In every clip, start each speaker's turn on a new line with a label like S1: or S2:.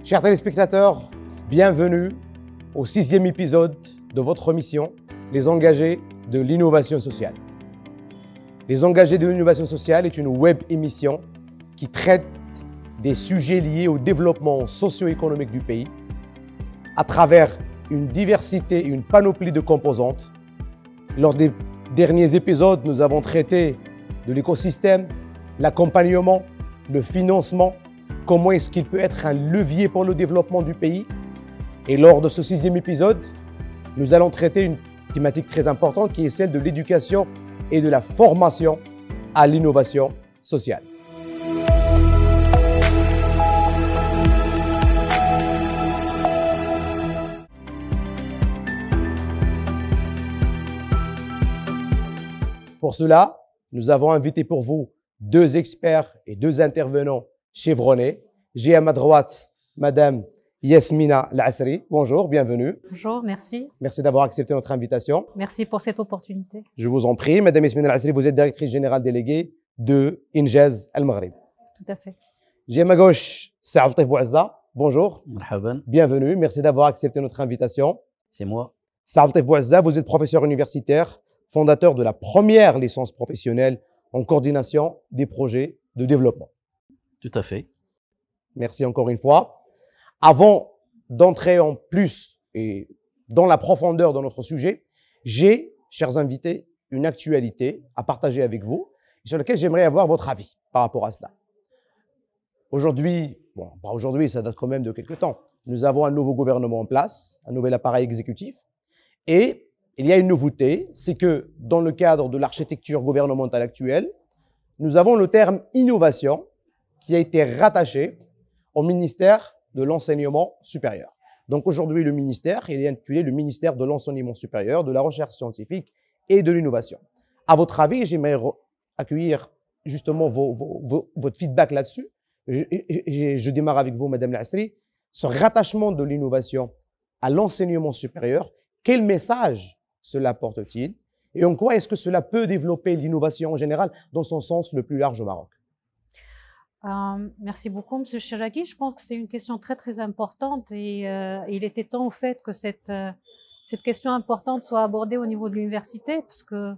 S1: Chers téléspectateurs, bienvenue au 6e épisode de votre émission Les engagés de l'innovation sociale. Les engagés de l'innovation sociale est une web émission qui traite des sujets liés au développement socio-économique du pays à travers une diversité et une panoplie de composantes. Lors des derniers épisodes, nous avons traité de l'écosystème, l'accompagnement, le financement, comment est-ce qu'il peut être un levier pour le développement du pays. Et lors de ce 6e épisode, nous allons traiter une thématique très importante qui est celle de l'éducation et de la formation à l'innovation sociale. Pour cela, nous avons invité pour vous deux experts et deux intervenants chevronnés. J'ai à ma droite Madame Yasmina Al-Asri. Bonjour, bienvenue.
S2: Bonjour, merci.
S1: Merci d'avoir accepté notre invitation.
S2: Merci pour cette opportunité.
S1: Je vous en prie. Madame Yasmina Al-Asri, vous êtes directrice générale déléguée de Injaz Al-Maghrib.
S2: Tout à fait.
S1: J'ai à ma gauche Saad Latif Bouazza. Bonjour.
S3: Marhaban.
S1: Bienvenue. Merci d'avoir accepté notre invitation.
S3: C'est moi.
S1: Saad Latif Bouazza, vous êtes professeur universitaire, fondateur de la première licence professionnelle en coordination des projets de développement.
S3: Tout à fait.
S1: Merci encore une fois. Avant d'entrer en plus et dans la profondeur de notre sujet, j'ai, chers invités, une actualité à partager avec vous sur laquelle j'aimerais avoir votre avis par rapport à cela. Aujourd'hui, bon, pas aujourd'hui, ça date quand même de quelques temps, nous avons un nouveau gouvernement en place, un nouvel appareil exécutif, et il y a une nouveauté, c'est que dans le cadre de l'architecture gouvernementale actuelle, nous avons le terme innovation qui a été rattaché au ministère de l'enseignement supérieur. Donc aujourd'hui, le ministère, il est intitulé le ministère de l'enseignement supérieur, de la recherche scientifique et de l'innovation. À votre avis, j'aimerais accueillir justement votre feedback là-dessus. Je démarre avec vous, Madame Al-Asri. Ce rattachement de l'innovation à l'enseignement supérieur, quel message cela porte-t-il et en quoi est-ce que cela peut développer l'innovation en général dans son sens le plus large au Maroc?
S2: Merci beaucoup, Monsieur Chiraghi. Je pense que c'est une question très très importante et il était temps au fait que cette question importante soit abordée au niveau de l'université parce que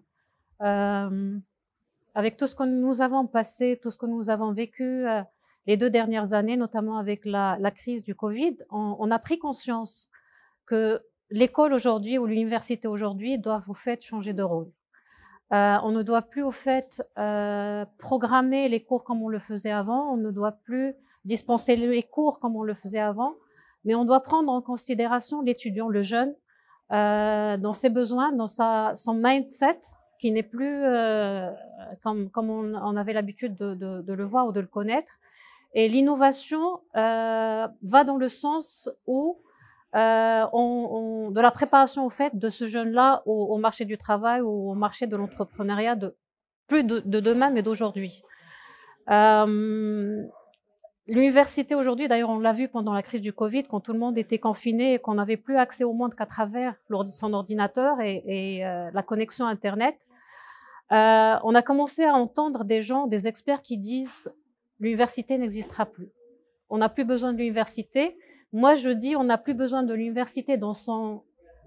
S2: avec tout ce que nous avons passé, tout ce que nous avons vécu les 2 dernières années, notamment avec la crise du Covid, on a pris conscience que l'école aujourd'hui ou l'université aujourd'hui doivent au fait changer de rôle. On ne doit plus au fait programmer les cours comme on le faisait avant, on ne doit plus dispenser les cours comme on le faisait avant, mais on doit prendre en considération l'étudiant, le jeune, dans ses besoins, dans son mindset, qui n'est plus comme on avait l'habitude de le voir ou de le connaître. Et l'innovation va dans le sens où de la préparation au fait de ce jeune-là au marché du travail ou au marché de l'entrepreneuriat plus de demain mais d'aujourd'hui. L'université aujourd'hui, d'ailleurs on l'a vu pendant la crise du Covid, quand tout le monde était confiné et qu'on n'avait plus accès au monde qu'à travers son ordinateur et la connexion Internet, on a commencé à entendre des gens, des experts qui disent l'université n'existera plus. On n'a plus besoin de l'université. Moi, je dis, on n'a plus besoin de l'université dans son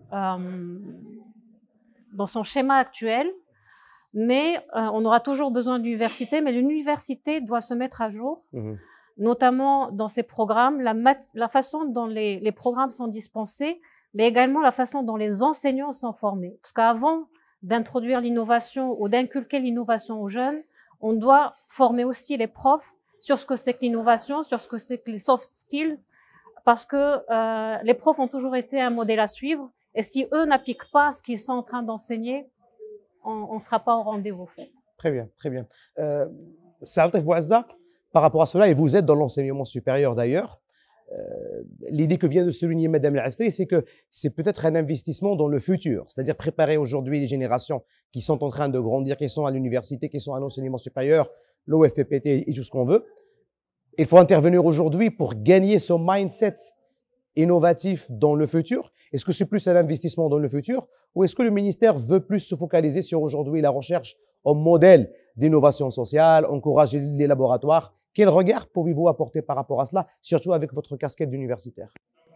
S2: schéma actuel, mais on aura toujours besoin de l'université, mais l'université doit se mettre à jour, notamment dans ses programmes, la façon dont les programmes sont dispensés, mais également la façon dont les enseignants sont formés. Parce qu'avant d'introduire l'innovation ou d'inculquer l'innovation aux jeunes, on doit former aussi les profs sur ce que c'est que l'innovation, sur ce que c'est que les soft skills, parce que les profs ont toujours été un modèle à suivre. Et si eux n'appliquent pas ce qu'ils sont en train d'enseigner, on ne sera pas au rendez-vous fait.
S1: Très bien, très bien. Saad Latif Bouazza, par rapport à cela, et vous êtes dans l'enseignement supérieur d'ailleurs, l'idée que vient de souligner Madame Al-Asri, c'est que c'est peut-être un investissement dans le futur, c'est-à-dire préparer aujourd'hui les générations qui sont en train de grandir, qui sont à l'université, qui sont à l'enseignement supérieur, l'OFPT et tout ce qu'on veut. Il faut intervenir aujourd'hui pour gagner son mindset innovatif dans le futur. Est-ce que c'est plus un investissement dans le futur ou est-ce que le ministère veut plus se focaliser sur aujourd'hui la recherche en modèle d'innovation sociale, encourager les laboratoires Quel regard pouvez-vous apporter par rapport à cela, surtout avec votre casquette d'universitaire?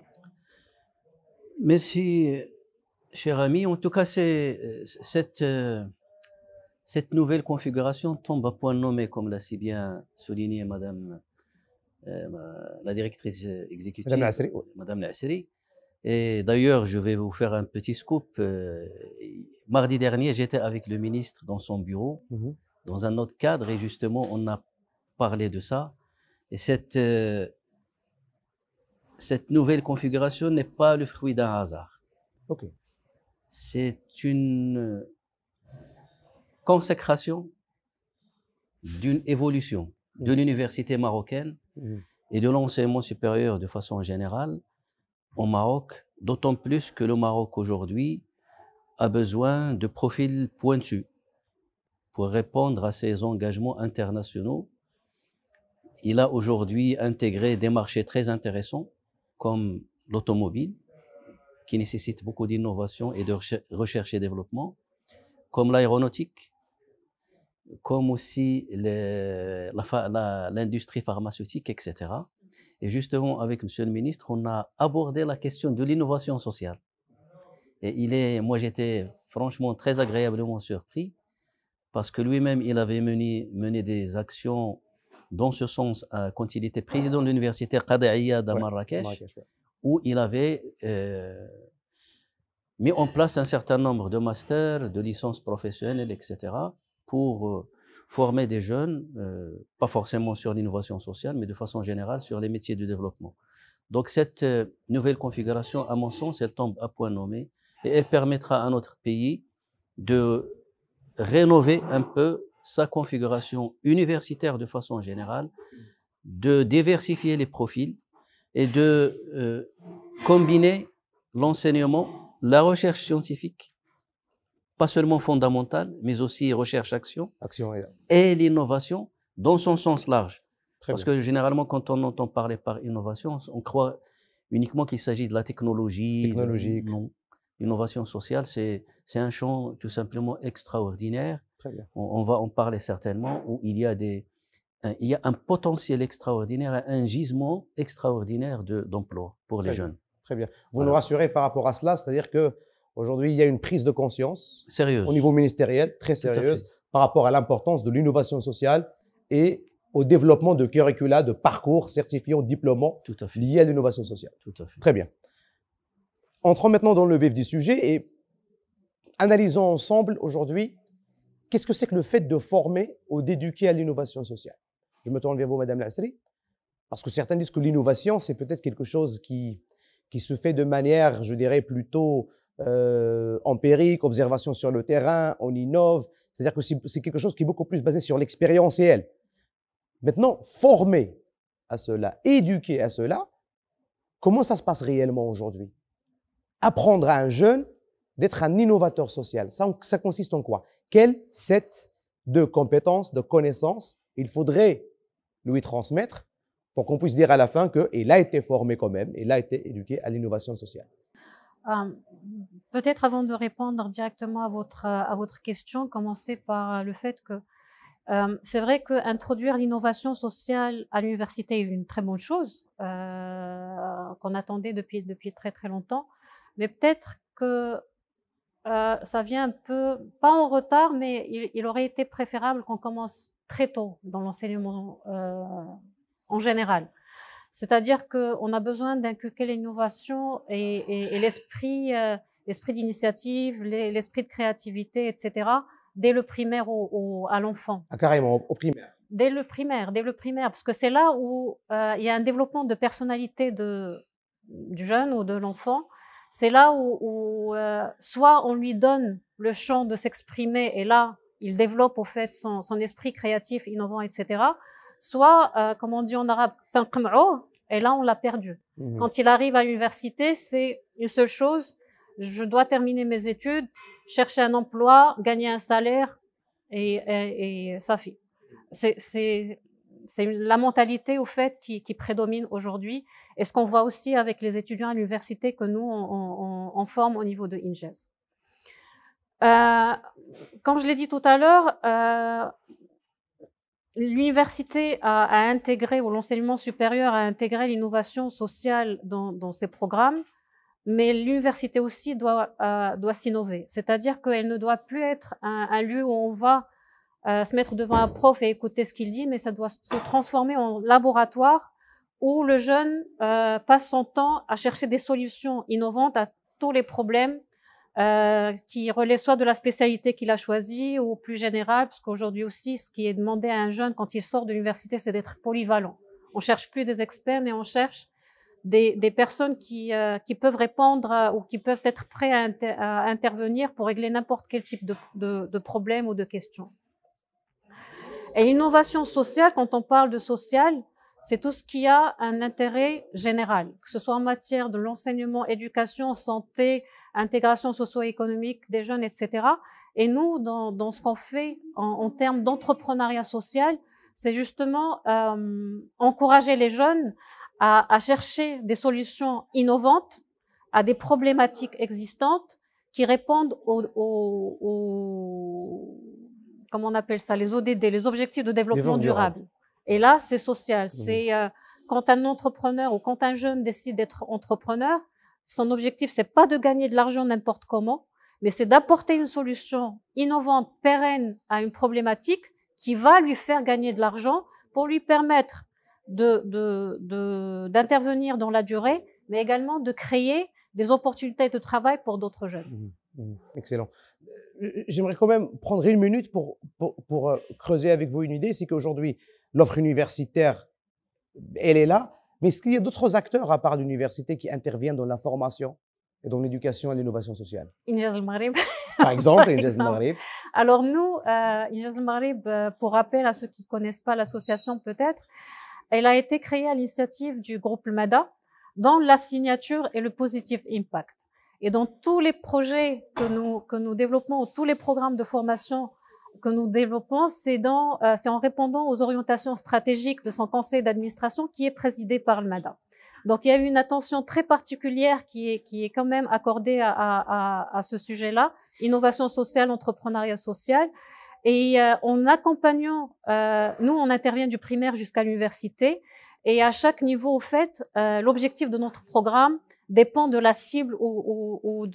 S3: Merci, cher ami. En tout cas, cette nouvelle configuration tombe à point nommé, comme l'a si bien souligné Madame la directrice
S1: Madame
S3: exécutive,
S1: Asri, oui.
S3: Madame Lasseri. Et d'ailleurs, je vais vous faire un petit scoop. Mardi dernier, j'étais avec le ministre dans son bureau, dans un autre cadre, et justement, on a parlé de ça. Et cette nouvelle configuration n'est pas le fruit d'un hasard.
S1: Ok.
S3: C'est une consécration d'une évolution de l'université marocaine et de l'enseignement supérieur de façon générale au Maroc, d'autant plus que le Maroc aujourd'hui a besoin de profils pointus pour répondre à ses engagements internationaux. Il a aujourd'hui intégré des marchés très intéressants comme l'automobile, qui nécessite beaucoup d'innovation et de recherche et développement, comme l'aéronautique, comme aussi l'industrie pharmaceutique, etc. Et justement, avec Monsieur le ministre, on a abordé la question de l'innovation sociale. Et moi, j'étais franchement très agréablement surpris parce que lui-même, il avait mené des actions dans ce sens quand il était président de l'université Qada'iyya de Marrakech, où il avait mis en place un certain nombre de masters, de licences professionnelles, etc., pour former des jeunes, pas forcément sur l'innovation sociale, mais de façon générale sur les métiers du développement. Donc cette nouvelle configuration, à mon sens, elle tombe à point nommé et elle permettra à notre pays de rénover un peu sa configuration universitaire de façon générale, de diversifier les profils et de combiner l'enseignement, la recherche scientifique, pas seulement fondamentale, mais aussi recherche-action, et l'innovation dans son sens large. Parce que généralement, quand on entend parler par innovation, on croit uniquement qu'il s'agit de la technologie. Non. L'innovation sociale, c'est un champ tout simplement extraordinaire.
S1: Très bien.
S3: On va en parler certainement, où il y a un potentiel extraordinaire, un gisement extraordinaire d'emploi pour les jeunes.
S1: Très bien. Vous nous rassurez par rapport à cela, c'est-à-dire qu'aujourd'hui, il y a une prise de conscience
S3: sérieuse,
S1: au niveau ministériel, très sérieuse, par rapport à l'importance de l'innovation sociale et au développement de curricula, de parcours certifiants, diplômants liés à l'innovation sociale.
S3: Tout à fait.
S1: Très bien. Entrons maintenant dans le vif du sujet et analysons ensemble aujourd'hui qu'est-ce que c'est que le fait de former ou d'éduquer à l'innovation sociale. Je me tourne vers vous, Madame Lasseri, parce que certains disent que l'innovation, c'est peut-être quelque chose qui se fait de manière, je dirais, plutôt empirique, observation sur le terrain, on innove. C'est-à-dire que c'est quelque chose qui est beaucoup plus basé sur l'expérientiel. Maintenant, former à cela, éduquer à cela, comment ça se passe réellement aujourd'hui? Apprendre à un jeune d'être un innovateur social, ça consiste en quoi? Quel set de compétences, de connaissances il faudrait lui transmettre pour qu'on puisse dire à la fin qu'il a été formé quand même, il a été éduqué à l'innovation sociale?
S2: Peut-être avant de répondre directement à votre question, commencer par le fait que c'est vrai qu'introduire l'innovation sociale à l'université est une très bonne chose qu'on attendait depuis très très longtemps, mais peut-être que ça vient un peu, pas en retard, mais il aurait été préférable qu'on commence très tôt dans l'enseignement en général. C'est-à-dire qu'on a besoin d'inculquer l'innovation et l'esprit d'initiative, l'esprit de créativité, etc., dès le primaire à l'enfant.
S1: Ah, carrément, au primaire.
S2: Dès le primaire, parce que c'est là où il y a un développement de personnalité du jeune ou de l'enfant. C'est là où soit on lui donne le champ de s'exprimer et là, il développe au fait son esprit créatif, innovant, etc. Soit, comme on dit en arabe, et là, on l'a perdu. Quand il arrive à l'université, c'est une seule chose, je dois terminer mes études, chercher un emploi, gagner un salaire, et ça fait. C'est la mentalité, au fait, qui prédomine aujourd'hui, et ce qu'on voit aussi avec les étudiants à l'université que nous, on forme au niveau de INGES. Comme je l'ai dit tout à l'heure, l'université a intégré, ou l'enseignement supérieur a intégré l'innovation sociale dans ses programmes, mais l'université aussi doit s'innover. C'est-à-dire qu'elle ne doit plus être un lieu où on va se mettre devant un prof et écouter ce qu'il dit, mais ça doit se transformer en laboratoire où le jeune passe son temps à chercher des solutions innovantes à tous les problèmes qui relèvent soit de la spécialité qu'il a choisie ou plus général, parce qu'aujourd'hui aussi, ce qui est demandé à un jeune quand il sort de l'université, c'est d'être polyvalent. On cherche plus des experts, mais on cherche des personnes qui peuvent répondre ou qui peuvent être prêts à intervenir pour régler n'importe quel type de problème ou de question. Et l'innovation sociale, quand on parle de social, c'est tout ce qui a un intérêt général, que ce soit en matière de l'enseignement, éducation, santé, intégration socio-économique des jeunes, etc. Et nous, dans ce qu'on fait en termes d'entrepreneuriat social, c'est justement encourager les jeunes à chercher des solutions innovantes à des problématiques existantes qui répondent comment on appelle ça, les ODD, les objectifs de développement durable. Et là, c'est social. C'est quand un entrepreneur ou quand un jeune décide d'être entrepreneur, son objectif, c'est pas de gagner de l'argent n'importe comment, mais c'est d'apporter une solution innovante, pérenne à une problématique qui va lui faire gagner de l'argent pour lui permettre d'intervenir dans la durée, mais également de créer des opportunités de travail pour d'autres jeunes.
S1: Excellent. J'aimerais quand même prendre une minute pour creuser avec vous une idée. C'est qu'aujourd'hui, l'offre universitaire, elle est là, mais est-ce qu'il y a d'autres acteurs à part l'université qui interviennent dans la formation et dans l'éducation et l'innovation sociale?
S2: Injaz al-Maghrib.
S1: Par exemple, Injaz al-Maghrib.
S2: Alors nous, Injaz al-Maghrib, pour rappel à ceux qui ne connaissent pas l'association peut-être, elle a été créée à l'initiative du groupe MADA dans la signature et le positive impact. Et dans tous les projets que nous développons, tous les programmes de formation que nous développons, c'est en répondant aux orientations stratégiques de son conseil d'administration qui est présidé par le MADA. Donc il y a eu une attention très particulière qui est quand même accordée à ce sujet-là, innovation sociale, entrepreneuriat social. Et en accompagnant, nous on intervient du primaire jusqu'à l'université, et à chaque niveau, au fait, l'objectif de notre programme dépend de la cible ou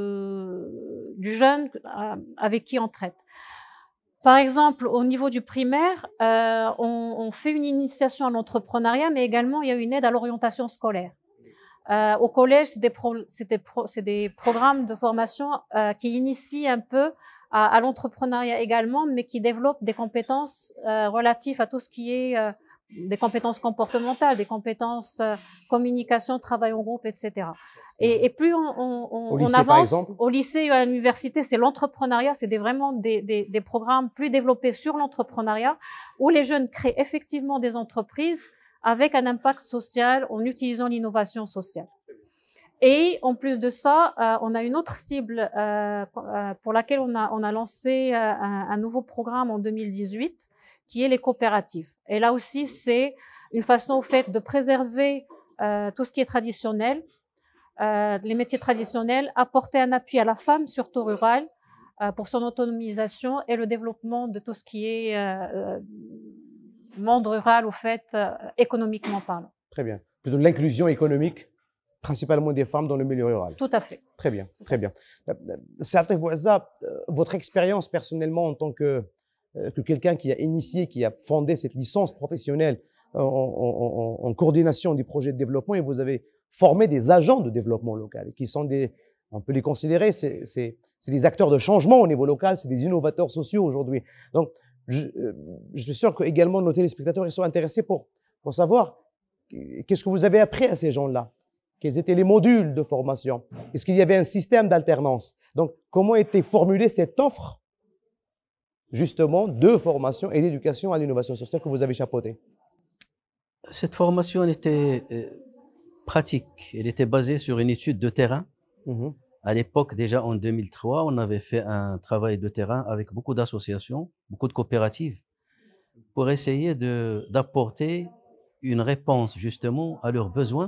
S2: du jeune avec qui on traite. Par exemple, au niveau du primaire, on fait une initiation à l'entrepreneuriat, mais également il y a une aide à l'orientation scolaire. Au collège, c'est des programmes de formation qui initient un peu à l'entrepreneuriat également, mais qui développent des compétences relatives à tout ce qui est des compétences comportementales, des compétences communication, travail en groupe, etc. Et plus on avance au lycée et à l'université, c'est l'entrepreneuriat, c'est vraiment des programmes plus développés sur l'entrepreneuriat, où les jeunes créent effectivement des entreprises avec un impact social en utilisant l'innovation sociale. Et en plus de ça, on a une autre cible pour laquelle on a lancé un nouveau programme en 2018, qui est les coopératives. Et là aussi, c'est une façon, au fait, de préserver tout ce qui est traditionnel, les métiers traditionnels, apporter un appui à la femme, surtout rurale, pour son autonomisation et le développement de tout ce qui est monde rural, au fait, économiquement parlant.
S1: Très bien. Plutôt de l'inclusion économique, principalement des femmes dans le milieu rural.
S2: Tout à fait.
S1: Très bien, très bien. Saartef Bouazza, votre expérience personnellement en tant que quelqu'un qui a initié, qui a fondé cette licence professionnelle en coordination des projets de développement, et vous avez formé des agents de développement local, qui sont on peut les considérer, c'est des acteurs de changement au niveau local, c'est des innovateurs sociaux aujourd'hui. Donc, je suis sûr que également nos téléspectateurs ils sont intéressés pour savoir qu'est-ce que vous avez appris à ces gens-là, quels étaient les modules de formation, est-ce qu'il y avait un système d'alternance. Donc, comment était formulée cette offre justement de formation et d'éducation à l'innovation sociale que vous avez chapeautée?
S3: Cette formation elle était pratique, elle était basée sur une étude de terrain. À l'époque, déjà en 2003, on avait fait un travail de terrain avec beaucoup d'associations, beaucoup de coopératives, pour essayer d'apporter une réponse justement à leurs besoins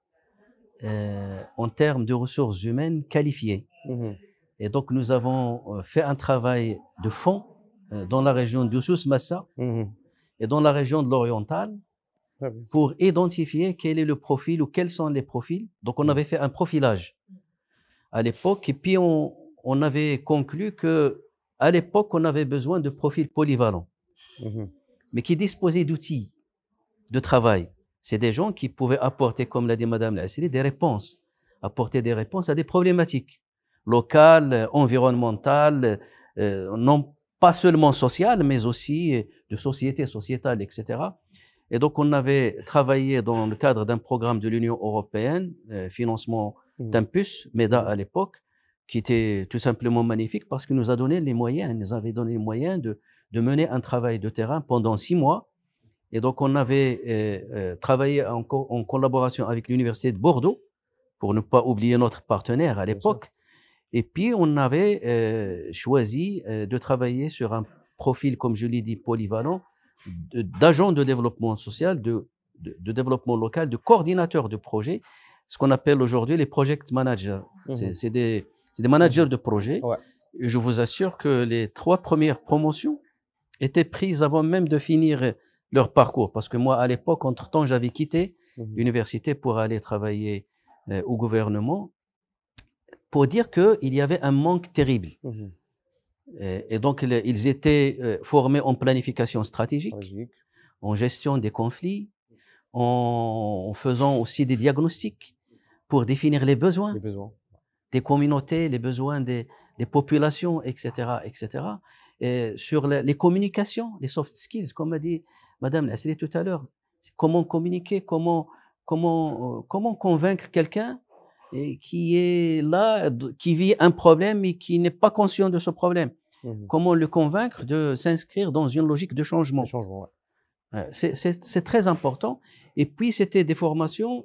S3: en termes de ressources humaines qualifiées. Et donc, nous avons fait un travail de fond dans la région d'Ousous Massa. et dans la région de l'Oriental pour identifier quel est le profil ou quels sont les profils. Donc, on avait fait un profilage à l'époque et puis on avait conclu que à l'époque, on avait besoin de profils polyvalents, mais qui disposaient d'outils de travail. C'est des gens qui pouvaient apporter, comme l'a dit Madame Lassiri, des réponses, apporter des réponses à des problématiques locales, environnementales, non pas seulement sociales, mais aussi de société, sociétale, etc. Et donc, on avait travaillé dans le cadre d'un programme de l'Union européenne, financement d'Impus, MEDA à l'époque, qui était tout simplement magnifique parce qu'il nous a donné les moyens, il nous avait donné les moyens de mener un travail de terrain pendant 6 mois. Et donc, on avait travaillé en collaboration avec l'Université de Bordeaux, pour ne pas oublier notre partenaire à l'époque. Et puis, on avait choisi de travailler sur un profil, comme je l'ai dit, polyvalent, d'agent de développement social, de développement local, de coordinateur de projet, ce qu'on appelle aujourd'hui les project managers. C'est des managers de projet. Et je vous assure que les 3 premières promotions étaient prises avant même de finir leur parcours. Parce que moi, à l'époque, entre-temps, j'avais quitté l'université pour aller travailler au gouvernement pour dire qu'il y avait un manque terrible. Et donc, ils étaient formés en planification stratégique, en gestion des conflits, en faisant aussi des diagnostics pour définir les besoins des communautés, les besoins des populations, etc., etc. Et sur les communications, les soft skills, comme a dit Madame Lassiri tout à l'heure, comment communiquer, comment convaincre quelqu'un qui est là, qui vit un problème et qui n'est pas conscient de ce problème. Comment le convaincre de s'inscrire dans une logique de changement. C'est très important. Et puis, c'était des formations,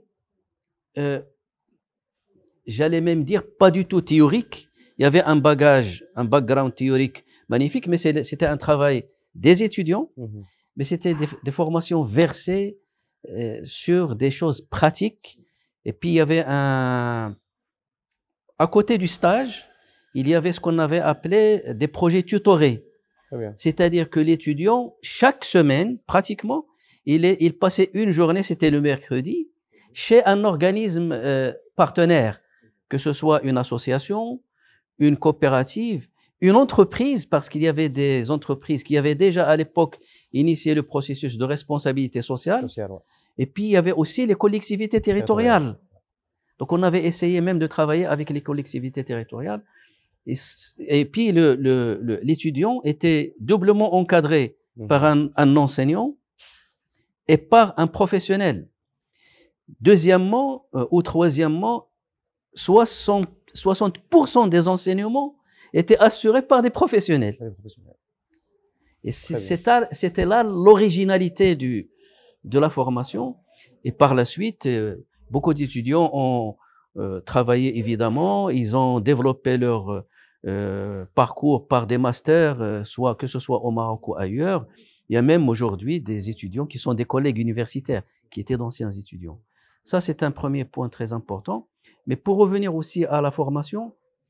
S3: j'allais même dire, pas du tout théoriques. Il y avait un background théorique magnifique, mais c'était un travail des étudiants, mais c'était des formations versées sur des choses pratiques. Et puis, il y avait à côté du stage, il y avait ce qu'on avait appelé des projets tutorés. C'est-à-dire que l'étudiant, chaque semaine, pratiquement, il passait une journée, c'était le mercredi, chez un organisme partenaire, que ce soit une association, une coopérative, une entreprise, parce qu'il y avait des entreprises qui avaient déjà à l'époque initié le processus de responsabilité sociale. Et puis, il y avait aussi les collectivités territoriales. Donc, on avait essayé même de travailler avec les collectivités territoriales. Et puis, l'étudiant était doublement encadré par un enseignant et par un professionnel. Deuxièmement, ou troisièmement, 60% des enseignements étaient assurés par des professionnels. Et c'était là l'originalité de la formation. Et par la suite, beaucoup d'étudiants ont travaillé évidemment, ils ont développé leur parcours par des masters, que ce soit au Maroc ou ailleurs. Il y a même aujourd'hui des étudiants qui sont des collègues universitaires, qui étaient d'anciens étudiants. Ça, c'est un premier point très important. Mais pour revenir aussi à la formation,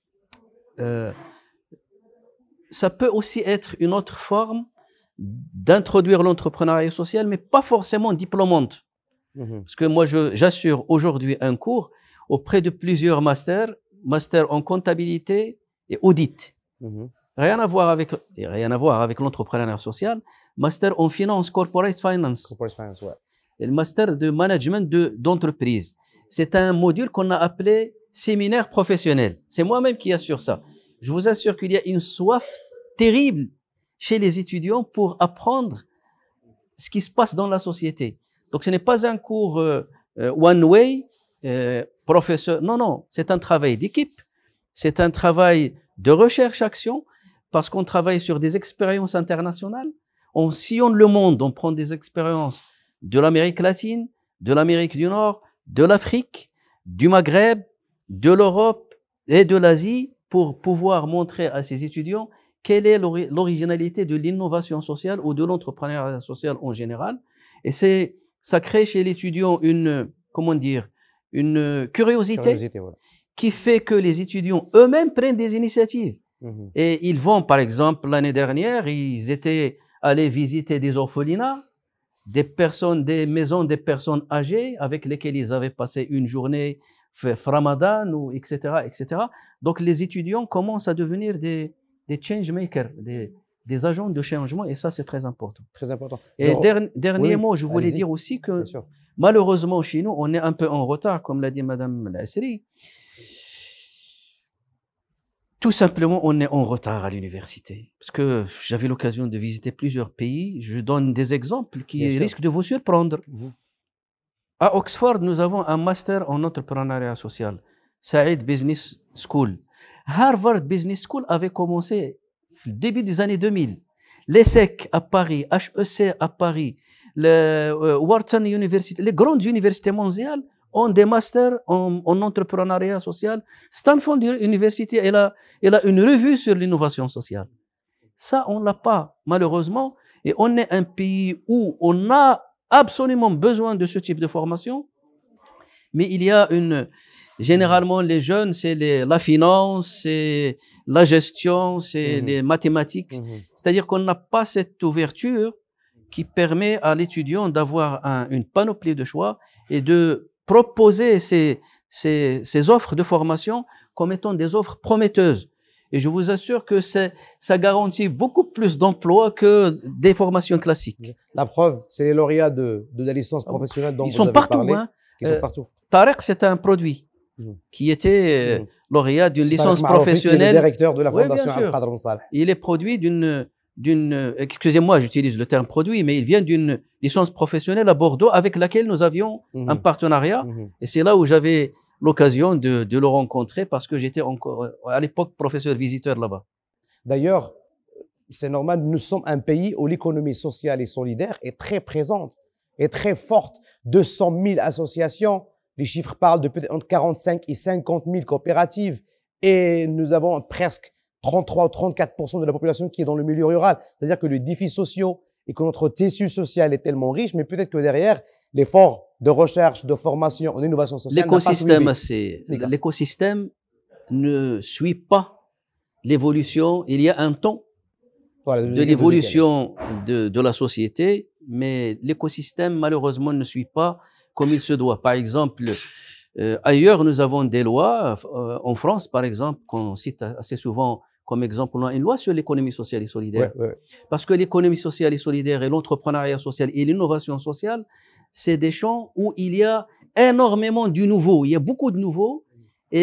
S3: ça peut aussi être une autre forme d'introduire l'entrepreneuriat social, mais pas forcément diplômante. Parce que moi, j'assure aujourd'hui un cours auprès de plusieurs masters en comptabilité et audit. Rien à voir avec l'entrepreneuriat social. Master en finance, corporate finance. Et le master de management d'entreprise. C'est un module qu'on a appelé séminaire professionnel. C'est moi-même qui assure ça. Je vous assure qu'il y a une soif terrible chez les étudiants pour apprendre ce qui se passe dans la société. Donc, ce n'est pas un cours one way, professeur. Non, non, c'est un travail d'équipe. C'est un travail de recherche-action parce qu'on travaille sur des expériences internationales. On sillonne le monde, on prend des expériences de l'Amérique latine, de l'Amérique du Nord, de l'Afrique, du Maghreb, de l'Europe et de l'Asie pour pouvoir montrer à ces étudiants quelle est l'originalité de l'innovation sociale ou de l'entrepreneuriat social en général. Et ça crée chez l'étudiant une curiosité voilà, qui fait que les étudiants eux-mêmes prennent des initiatives. Et ils vont, par exemple, l'année dernière, ils étaient allés visiter des orphelinats des maisons des personnes âgées avec lesquelles ils avaient passé une journée Ramadan, ou etc., etc. Donc, les étudiants commencent à devenir des change makers, des agents de changement, et ça, c'est très important.
S1: Très important.
S3: Et dernier mot, je voulais dire aussi que, malheureusement, chez nous, on est un peu en retard, comme l'a dit Madame Lasseri. Tout simplement, on est en retard à l'université. Parce que j'avais l'occasion de visiter plusieurs pays. Je donne des exemples qui risquent de vous surprendre. À Oxford, nous avons un master en entrepreneuriat social, Saïd Business School. Harvard Business School avait commencé au début des années 2000. L'ESSEC à Paris, HEC à Paris, le Wharton University, les grandes universités mondiales ont des masters en entrepreneuriat social. Stanford University, elle a une revue sur l'innovation sociale. Ça, on l'a pas, malheureusement. Et on est un pays où on a absolument besoin de ce type de formation. Mais il y a généralement, les jeunes, c'est la finance, c'est la gestion, c'est les mathématiques. C'est-à-dire qu'on n'a pas cette ouverture qui permet à l'étudiant d'avoir une panoplie de choix et de proposer ces offres de formation comme étant des offres prometteuses. Et je vous assure que ça garantit beaucoup plus d'emplois que des formations classiques.
S1: La preuve, c'est les lauréats de la licence professionnelle dont
S3: ils
S1: vous
S3: sont
S1: avez
S3: partout,
S1: parlé.
S3: hein.
S1: Ils sont partout.
S3: Tarek, c'est un produit qui était lauréat d'une licence professionnelle.
S1: Il est le directeur de la fondation
S3: Al-Qadr Ben Salah. Il est produit excusez-moi, j'utilise le terme produit, mais il vient d'une licence professionnelle à Bordeaux avec laquelle nous avions un partenariat. Et c'est là où j'avais l'occasion de le rencontrer parce que j'étais encore, à l'époque, professeur visiteur là-bas.
S1: D'ailleurs, c'est normal, nous sommes un pays où l'économie sociale et solidaire est très présente, est très forte. 200 000 associations, les chiffres parlent de peut-être entre 45 et 50 000 coopératives. Et nous avons presque 33 ou 34% de la population qui est dans le milieu rural. C'est-à-dire que les défis sociaux et que notre tissu social est tellement riche, mais peut-être que derrière, l'effort de recherche, de formation, en innovation sociale
S3: l'écosystème ne suit pas l'évolution. Il y a un temps de l'évolution de la société, mais l'écosystème, malheureusement, ne suit pas comme il se doit. Par exemple, ailleurs, nous avons des lois. En France, par exemple, qu'on cite assez souvent comme exemple, on a une loi sur l'économie sociale et solidaire. Parce que l'économie sociale et solidaire et l'entrepreneuriat social et l'innovation sociale, c'est des champs où il y a énormément de nouveau. Il y a beaucoup de nouveaux et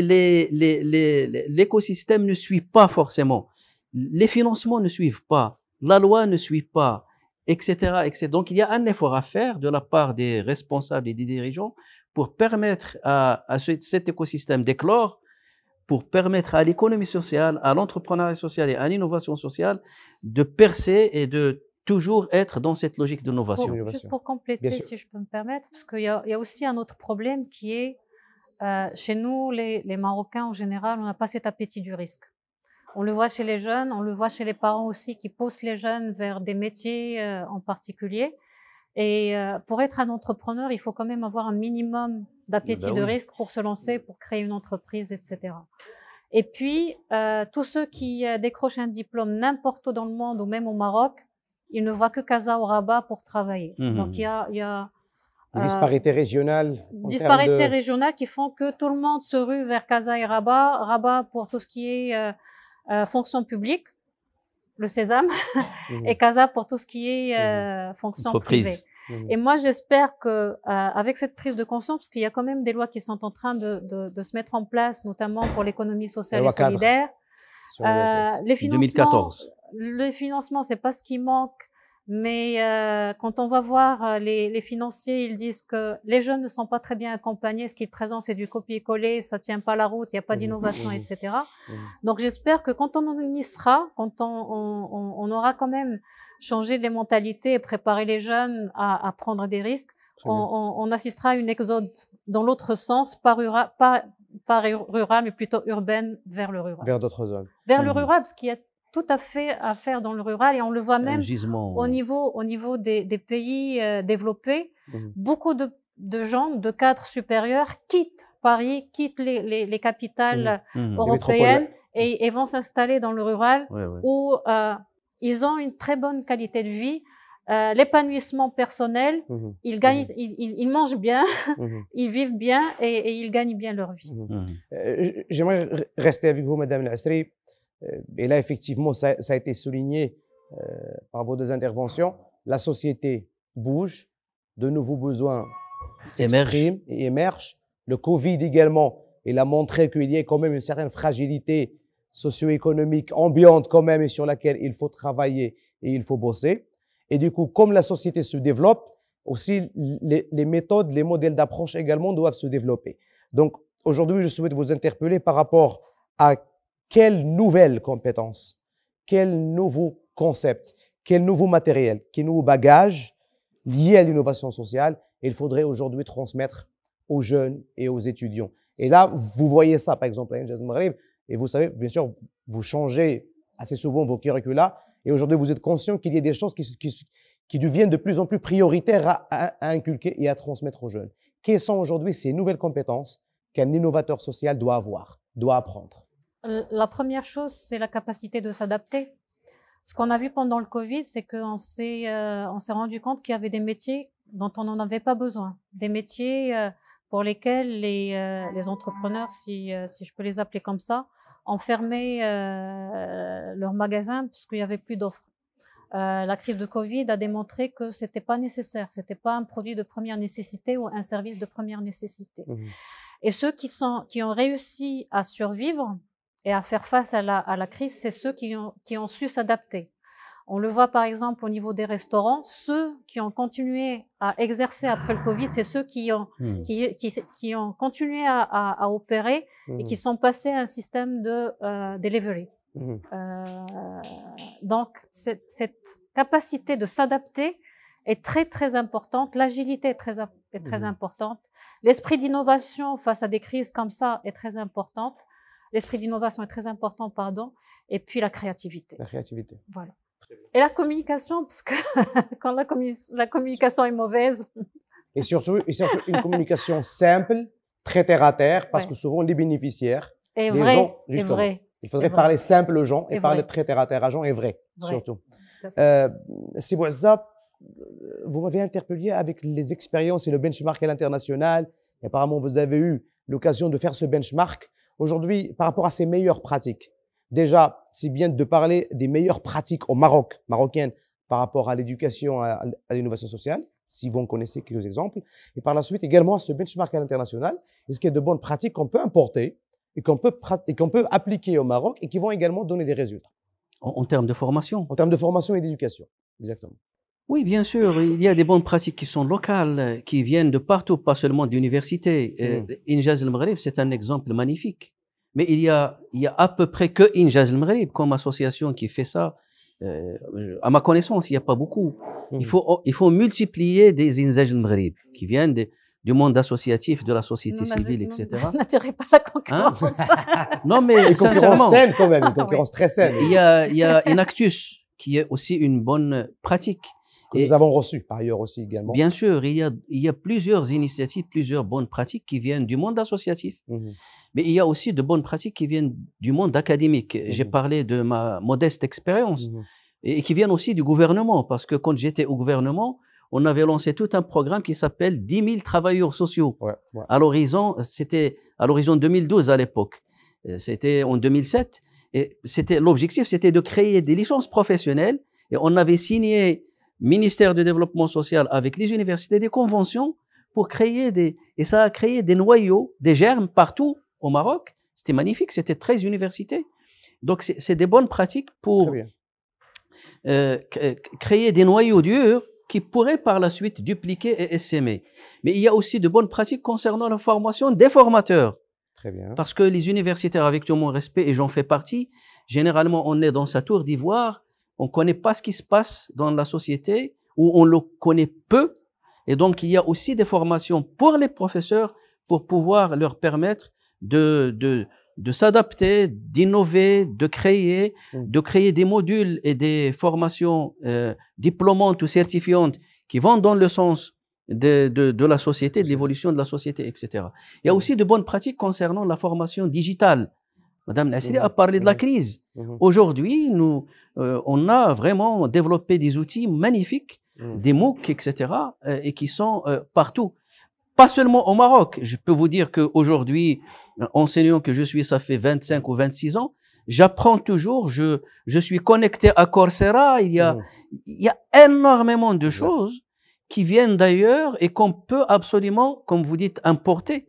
S3: l'écosystème ne suit pas forcément. Les financements ne suivent pas. La loi ne suit pas, etc., etc. Donc, il y a un effort à faire de la part des responsables et des dirigeants pour permettre à cet écosystème d'éclore, pour permettre à l'économie sociale, à l'entrepreneuriat social et à l'innovation sociale de percer et de toujours être dans cette logique d'innovation.
S2: Juste pour compléter, si je peux me permettre, parce qu'il y a aussi un autre problème qui est, chez nous, les Marocains en général, on n'a pas cet appétit du risque. On le voit chez les jeunes, on le voit chez les parents aussi qui poussent les jeunes vers des métiers en particulier. Et pour être un entrepreneur, il faut quand même avoir un minimum d'appétit de risque pour se lancer, pour créer une entreprise, etc. Et puis, tous ceux qui décrochent un diplôme n'importe où dans le monde ou même au Maroc, ils ne voient que Casa ou Rabat pour travailler. Donc, il y a
S1: des disparités régionales.
S2: Disparités régionales qui font que tout le monde se rue vers Casa et Rabat. Rabat pour tout ce qui est fonction publique, le sésame, et Casa pour tout ce qui est fonction privée. Et moi, j'espère que avec cette prise de conscience, parce qu'il y a quand même des lois qui sont en train de se mettre en place, notamment pour l'économie sociale et solidaire. Les financements,
S3: 2014.
S2: Le financement, c'est pas ce qui manque, mais quand on va voir les financiers, ils disent que les jeunes ne sont pas très bien accompagnés. Ce qu'ils présentent, c'est du copier-coller, ça tient pas la route, il n'y a pas d'innovation, etc. Donc, j'espère que quand on y sera, quand on aura quand même changer les mentalités et préparer les jeunes à prendre des risques, on assistera à une exode dans l'autre sens, pas rural, mais plutôt urbaine vers le rural.
S1: Vers d'autres zones.
S2: Vers le rural, parce qu'il y a tout à fait à faire dans le rural et on le voit même au niveau des pays développés. Beaucoup de gens de cadres supérieurs quittent Paris, quittent les capitales européennes et vont s'installer dans le rural où ils ont une très bonne qualité de vie l'épanouissement personnel, ils gagnent, ils mangent bien, ils vivent bien et ils gagnent bien leur vie.
S1: J'aimerais rester avec vous, Madame Lasri. Et là, effectivement, ça a été souligné par vos deux interventions. La société bouge, de nouveaux besoins s'expriment et émergent. Le Covid également, il a montré qu'il y a quand même une certaine fragilité socio-économique ambiante quand même et sur laquelle il faut travailler et il faut bosser. Et du coup, comme la société se développe, aussi les méthodes, les modèles d'approche également doivent se développer. Donc, aujourd'hui, je souhaite vous interpeller par rapport à quelles nouvelles compétences, quels nouveaux concepts, quels nouveaux matériels, quels nouveaux bagages liés à l'innovation sociale il faudrait aujourd'hui transmettre aux jeunes et aux étudiants. Et là, vous voyez ça, par exemple, à Injaz Maghreb, et vous savez, bien sûr, vous changez assez souvent vos curricula, et aujourd'hui, vous êtes conscient qu'il y a des choses qui deviennent de plus en plus prioritaires à inculquer et à transmettre aux jeunes. Quelles sont aujourd'hui ces nouvelles compétences qu'un innovateur social doit avoir, doit apprendre?
S2: La première chose, c'est la capacité de s'adapter. Ce qu'on a vu pendant le Covid, c'est qu'on s'est rendu compte qu'il y avait des métiers dont on n'en avait pas besoin. Des métiers pour lesquels les entrepreneurs, si je peux les appeler comme ça, ont fermé leurs magasins parce qu'il n'y avait plus d'offres. La crise de Covid a démontré que c'était pas nécessaire, c'était pas un produit de première nécessité ou un service de première nécessité. Et ceux qui ont réussi à survivre et à faire face à la crise, c'est ceux qui ont su s'adapter. On le voit par exemple au niveau des restaurants, ceux qui ont continué à exercer après le Covid, c'est ceux qui ont continué à opérer et qui sont passés à un système de delivery. Donc cette capacité de s'adapter est très très importante, l'agilité est très importante, l'esprit d'innovation face à des crises comme ça est très importante, l'esprit d'innovation est très important, pardon, et puis la créativité.
S1: La créativité.
S2: Voilà. Et la communication, parce que quand la communication est mauvaise.
S1: Et surtout une communication simple, très terre à terre, parce que souvent les bénéficiaires,
S2: et
S1: les
S2: vrai,
S1: gens, justement,
S2: vrai,
S1: il faudrait parler simple aux gens et parler
S2: vrai.
S1: très terre à terre à gens et vrai. Surtout. Si vous m'avez interpellé avec les expériences et le benchmark à l'international. Apparemment, vous avez eu l'occasion de faire ce benchmark. Aujourd'hui, par rapport à ces meilleures pratiques, déjà, c'est bien de parler des meilleures pratiques au Maroc, marocaines, par rapport à l'éducation, à l'innovation sociale, si vous en connaissez quelques exemples. Et par la suite, également, ce benchmark à l'international, est-ce qu'il y a de bonnes pratiques qu'on peut importer et qu'on peut appliquer au Maroc et qui vont également donner des résultats?
S3: En termes de formation?
S1: En termes de formation et d'éducation, exactement.
S3: Oui, bien sûr, il y a des bonnes pratiques qui sont locales, qui viennent de partout, pas seulement d'universités. Injaz al-Maghreb, c'est un exemple magnifique. Mais il y a à peu près que Injaz al-Maghreb comme association qui fait ça. À ma connaissance, il n'y a pas beaucoup. Il faut multiplier des Injaz al-Maghreb qui viennent du monde associatif, de la société civile, etc.
S2: N'attirez pas la concurrence.
S3: Non, mais
S1: une
S3: sincèrement.
S1: Concurrence saine quand même, une concurrence très saine.
S3: Il y a Inactus qui est aussi une bonne pratique.
S1: Que nous avons reçu par ailleurs aussi également.
S3: Bien sûr, il y a plusieurs initiatives, plusieurs bonnes pratiques qui viennent du monde associatif. Mais il y a aussi de bonnes pratiques qui viennent du monde académique. J'ai parlé de ma modeste expérience et qui viennent aussi du gouvernement. Parce que quand j'étais au gouvernement, on avait lancé tout un programme qui s'appelle 10 000 travailleurs sociaux. À l'horizon, c'était à l'horizon 2012 à l'époque. C'était en 2007. Et l'objectif, c'était de créer des licences professionnelles. Et on avait signé ministère du Développement Social avec les universités des conventions pour créer et ça a créé des noyaux, des germes partout au Maroc. C'était magnifique, c'était 13 universités. Donc c'est des bonnes pratiques pour créer des noyaux durs qui pourraient par la suite dupliquer et essaimer. Mais il y a aussi de bonnes pratiques concernant la formation des formateurs.
S1: Très bien.
S3: Parce que les universitaires, avec tout mon respect, et j'en fais partie, généralement on est dans sa tour d'ivoire, on ne connaît pas ce qui se passe dans la société, ou on le connaît peu. Et donc, il y a aussi des formations pour les professeurs pour pouvoir leur permettre de s'adapter, d'innover, de créer des modules et des formations diplômantes ou certifiantes qui vont dans le sens de la société, de l'évolution de la société, etc. Il y a aussi de bonnes pratiques concernant la formation digitale. Madame Nassiri a parlé de la crise. Aujourd'hui, on a vraiment développé des outils magnifiques des MOOC, etc., et qui sont partout. Pas seulement au Maroc. Je peux vous dire qu'aujourd'hui, enseignant que je suis, ça fait 25 ou 26 ans, j'apprends toujours, je suis connecté à Coursera, il y a énormément de choses qui viennent d'ailleurs et qu'on peut absolument, comme vous dites, importer,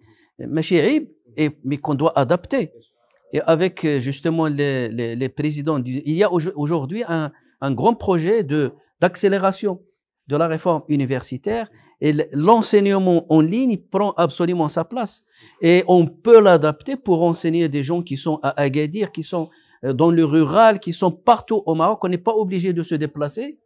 S3: mais qu'on doit adapter. Et avec justement les présidents, il y a aujourd'hui un grand projet d'accélération de la réforme universitaire et l'enseignement en ligne prend absolument sa place. Et on peut l'adapter pour enseigner des gens qui sont à Agadir, qui sont dans le rural, qui sont partout au Maroc. On n'est pas obligé de se déplacer.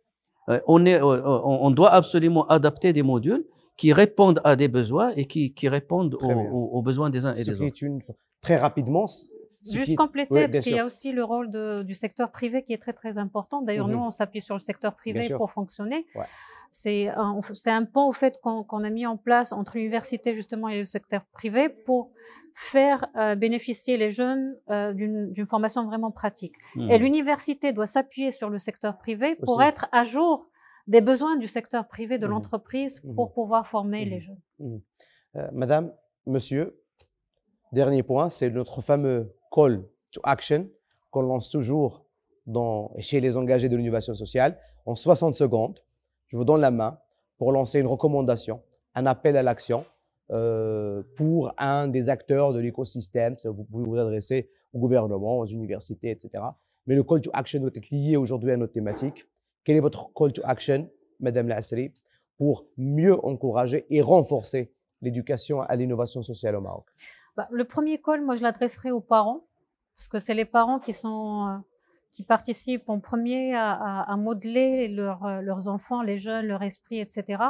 S3: On doit absolument adapter des modules qui répondent à des besoins et qui répondent aux besoins des uns et des autres.
S1: Très rapidement.
S2: Juste compléter, parce qu'il y a aussi le rôle du secteur privé qui est très très important. D'ailleurs, nous, on s'appuie sur le secteur privé pour fonctionner. C'est un pont au fait qu'on a mis en place entre l'université justement et le secteur privé pour faire bénéficier les jeunes d'une formation vraiment pratique. Et l'université doit s'appuyer sur le secteur privé pour être à jour des besoins du secteur privé, de l'entreprise, pour pouvoir former les jeunes.
S1: Madame, monsieur, dernier point, c'est notre fameux call to action qu'on lance toujours chez les engagés de l'innovation sociale. En 60 secondes, je vous donne la main pour lancer une recommandation, un appel à l'action pour un des acteurs de l'écosystème. Vous pouvez vous adresser au gouvernement, aux universités, etc. Mais le call to action doit être lié aujourd'hui à notre thématique. Quel est votre call to action, Madame Lassri, pour mieux encourager et renforcer l'éducation à l'innovation sociale au Maroc?
S2: Le premier call, moi, je l'adresserai aux parents, parce que c'est les parents qui participent en premier à modeler leurs enfants, les jeunes, leur esprit, etc.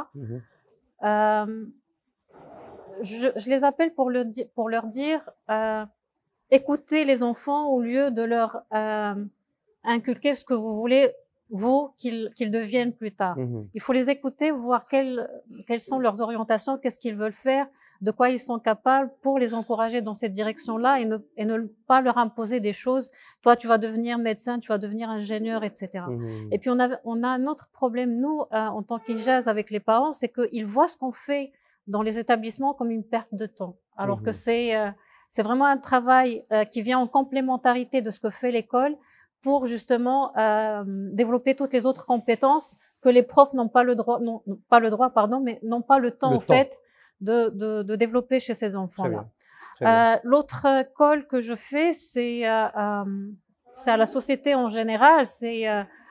S2: Je les appelle pour leur dire écoutez les enfants au lieu de leur inculquer ce que vous voulez, vous, qu'ils deviennent plus tard. Il faut les écouter, voir quelles sont leurs orientations, qu'est-ce qu'ils veulent faire, de quoi ils sont capables pour les encourager dans cette direction-là et ne pas leur imposer des choses. Toi, tu vas devenir médecin, tu vas devenir ingénieur, etc. Et puis, on a un autre problème, nous, en tant qu'INJAZ avec les parents, c'est qu'ils voient ce qu'on fait dans les établissements comme une perte de temps. Alors que c'est vraiment un travail qui vient en complémentarité de ce que fait l'école pour justement développer toutes les autres compétences que les profs n'ont pas le droit, mais n'ont pas le temps, fait, de développer chez ces enfants-là. L'autre call que je fais, c'est à la société en général, c'est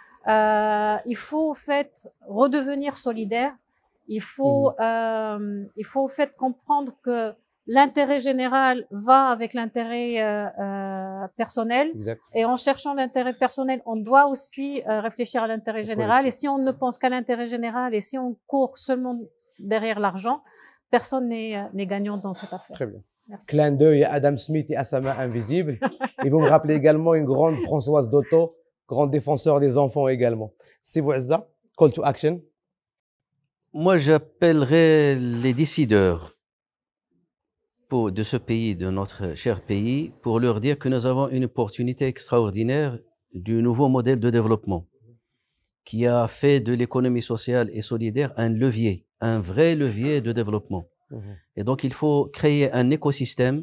S2: il faut, au fait, redevenir solidaire. Il faut, au fait, comprendre que l'intérêt général va avec l'intérêt personnel.
S1: Exact.
S2: Et en cherchant l'intérêt personnel, on doit aussi réfléchir à l'intérêt général. Et si on ne pense qu'à l'intérêt général et si on court seulement derrière l'argent, personne n'est gagnant dans cette affaire.
S1: Très bien.
S2: Merci.
S1: Clin d'œil à Adam Smith et à sa main invisible. Et vous me rappelez également une grande Françoise Dotto, grande défenseur des enfants également. C'est Bouazza, call to action.
S3: Moi, j'appellerais les décideurs de ce pays, de notre cher pays, pour leur dire que nous avons une opportunité extraordinaire du nouveau modèle de développement qui a fait de l'économie sociale et solidaire un levier, un vrai levier de développement. Et donc, il faut créer un écosystème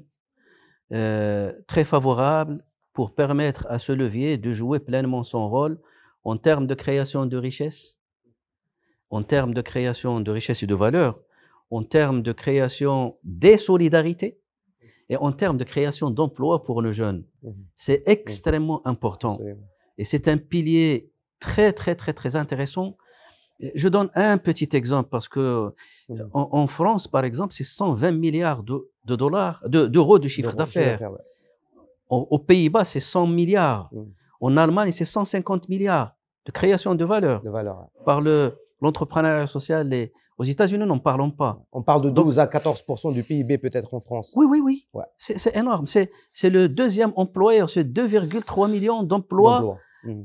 S3: très favorable pour permettre à ce levier de jouer pleinement son rôle en termes de création de richesse, en termes de création de richesse et de valeur, en termes de création des solidarités et en termes de création d'emplois pour nos jeunes. C'est extrêmement important. Et c'est un pilier très, très, très, très intéressant. Je donne un petit exemple parce que en France, par exemple, c'est 120 milliards d'euros de chiffre d'affaires. Aux Pays-Bas, c'est 100 milliards. En Allemagne, c'est 150 milliards de création de valeur. Par l'entrepreneuriat social. Aux États-Unis, n'en parlons pas.
S1: On parle de 12 à 14% du PIB peut-être en France.
S3: Oui, oui, oui.
S1: Ouais.
S3: C'est énorme. C'est le deuxième employeur, c'est 2,3 millions d'emplois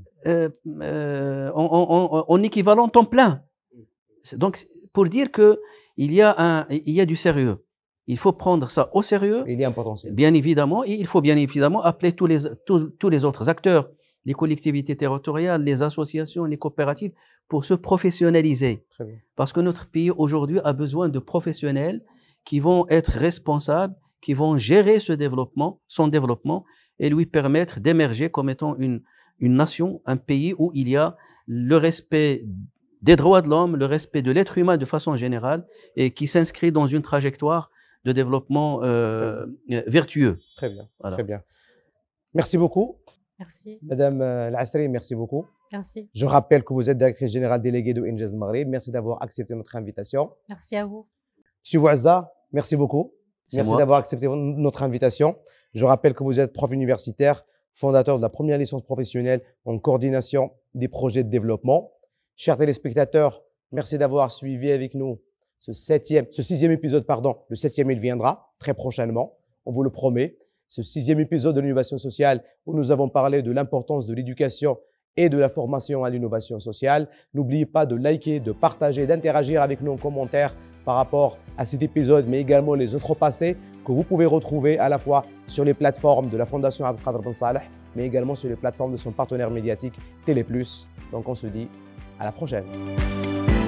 S3: en équivalent temps plein. Donc, pour dire qu'il y a du sérieux. Il faut prendre ça au sérieux.
S1: Il y a un potentiel.
S3: Bien évidemment, et il faut bien évidemment appeler tous les autres acteurs les collectivités territoriales, les associations, les coopératives, pour se professionnaliser.
S1: Très bien.
S3: Parce que notre pays aujourd'hui a besoin de professionnels qui vont être responsables, qui vont gérer son développement et lui permettre d'émerger comme étant une nation, un pays où il y a le respect des droits de l'homme, le respect de l'être humain de façon générale et qui s'inscrit dans une trajectoire de développement vertueux.
S1: Très bien.
S3: Voilà.
S1: Très bien. Merci beaucoup.
S2: Merci.
S1: Madame Al-Asri, merci beaucoup.
S2: Merci.
S1: Je rappelle que vous êtes directrice générale déléguée de Injaz Maghreb. Merci d'avoir accepté notre invitation.
S2: Merci à vous.
S1: Monsieur Bouazza, merci beaucoup. Merci
S3: moi.
S1: d'avoir accepté notre invitation. Je rappelle que vous êtes prof universitaire, fondateur de la première licence professionnelle en coordination des projets de développement. Chers téléspectateurs, merci d'avoir suivi avec nous ce sixième épisode, pardon. Le 7e, il viendra très prochainement, on vous le promet. Ce 6e épisode de l'innovation sociale où nous avons parlé de l'importance de l'éducation et de la formation à l'innovation sociale. N'oubliez pas de liker, de partager, d'interagir avec nous en commentaire par rapport à cet épisode, mais également les autres passés que vous pouvez retrouver à la fois sur les plateformes de la Fondation Abdelkader Ben Saleh, mais également sur les plateformes de son partenaire médiatique Télé+. Donc on se dit à la prochaine.